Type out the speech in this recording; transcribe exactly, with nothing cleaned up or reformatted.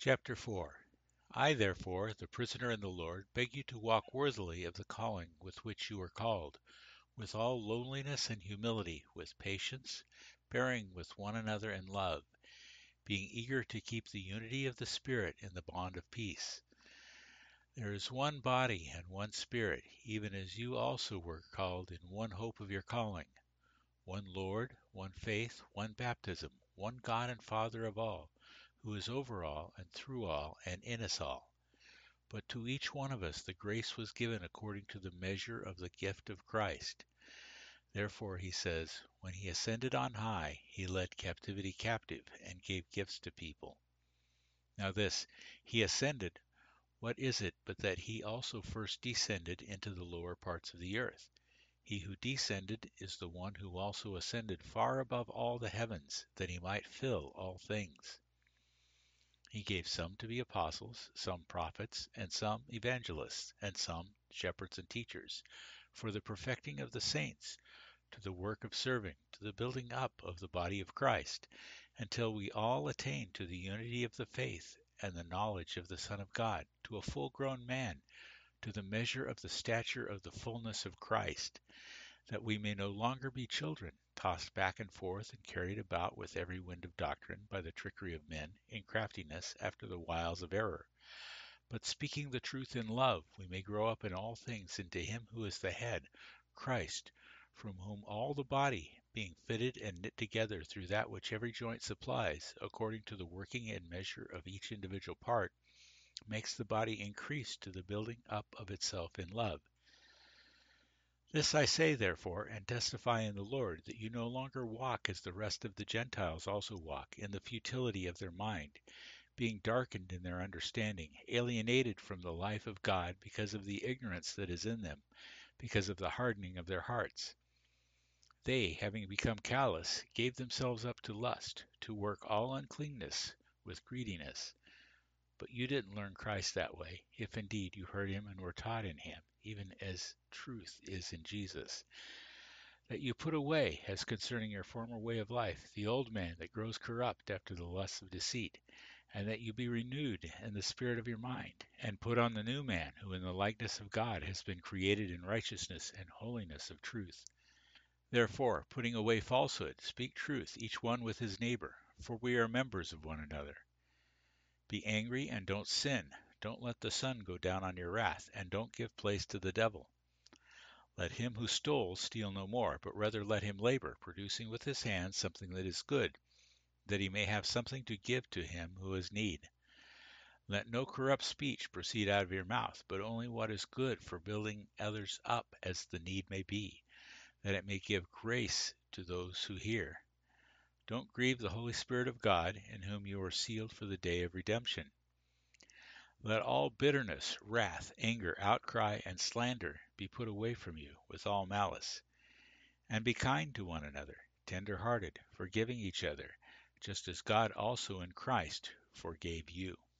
Chapter four. I therefore, the prisoner in the Lord, beg you to walk worthily of the calling with which you are called, with all lowliness and humility, with patience, bearing with one another in love, being eager to keep the unity of the Spirit in the bond of peace. There is one body and one Spirit, even as you also were called in one hope of your calling, one Lord, one faith, one baptism, one God and Father of all, who is over all and through all and in us all. But to each one of us the grace was given according to the measure of the gift of Christ. Therefore, he says, when he ascended on high, he led captivity captive and gave gifts to people. Now this, he ascended, what is it but that he also first descended into the lower parts of the earth? He who descended is the one who also ascended far above all the heavens, that he might fill all things. He gave some to be apostles, some prophets, and some evangelists, and some shepherds and teachers, for the perfecting of the saints, to the work of serving, to the building up of the body of Christ, until we all attain to the unity of the faith and the knowledge of the Son of God, to a full-grown man, to the measure of the stature of the fullness of Christ, that we may no longer be children, tossed back and forth and carried about with every wind of doctrine by the trickery of men, in craftiness after the wiles of error. But speaking the truth in love, we may grow up in all things into him who is the head, Christ, from whom all the body, being fitted and knit together through that which every joint supplies, according to the working and measure of each individual part, makes the body increase to the building up of itself in love. This I say, therefore, and testify in the Lord, that you no longer walk as the rest of the Gentiles also walk, in the futility of their mind, being darkened in their understanding, alienated from the life of God because of the ignorance that is in them, because of the hardening of their hearts. They, having become callous, gave themselves up to lust, to work all uncleanness with greediness. But you didn't learn Christ that way, if indeed you heard him and were taught in him, even as truth is in Jesus. That you put away, as concerning your former way of life, the old man that grows corrupt after the lusts of deceit, and that you be renewed in the spirit of your mind, and put on the new man, who in the likeness of God has been created in righteousness and holiness of truth. Therefore, putting away falsehood, speak truth, each one with his neighbor, for we are members of one another. Be angry and don't sin. Don't let the sun go down on your wrath, and don't give place to the devil. Let him who stole steal no more, but rather let him labor, producing with his hands something that is good, that he may have something to give to him who has need. Let no corrupt speech proceed out of your mouth, but only what is good for building others up as the need may be, that it may give grace to those who hear. Don't grieve the Holy Spirit of God, in whom you are sealed for the day of redemption. Let all bitterness, wrath, anger, outcry, and slander be put away from you, with all malice. And be kind to one another, tender-hearted, forgiving each other, just as God also in Christ forgave you.